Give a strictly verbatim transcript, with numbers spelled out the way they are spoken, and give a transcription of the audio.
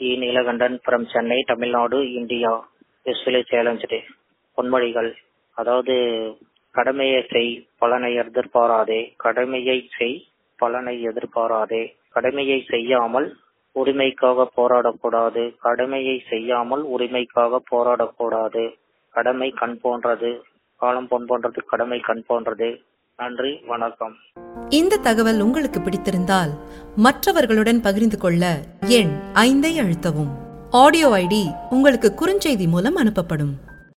E. Neelakandan from Chennai, Tamil Nadu, India. எஸ்விலை challenge பொன்மொழிகள். அதாவது கடமையை செய், பலனை எதிர்பாராதே. கடமையை செய், பலனை எதிர்பாராதே. கடமையை செய்யாமல் உரிமைக்காக போராடக்கூடாது. கடமையை செய்யாமல் உரிமைக்காக போராடக்கூடாது. கடமை கண் போன்றது, காலம் பொன் போன்றது. கடமை கண் போன்றது. நன்றி, வணக்கம். இந்த தகவல் உங்களுக்கு பிடித்திருந்தால் மற்றவர்களுடன் பகிர்ந்து கொள்ள எண் ஐந்தை அழுத்தவும். ஆடியோ ஐடி உங்களுக்கு குறுஞ்செய்தி மூலம் அனுப்பப்படும்.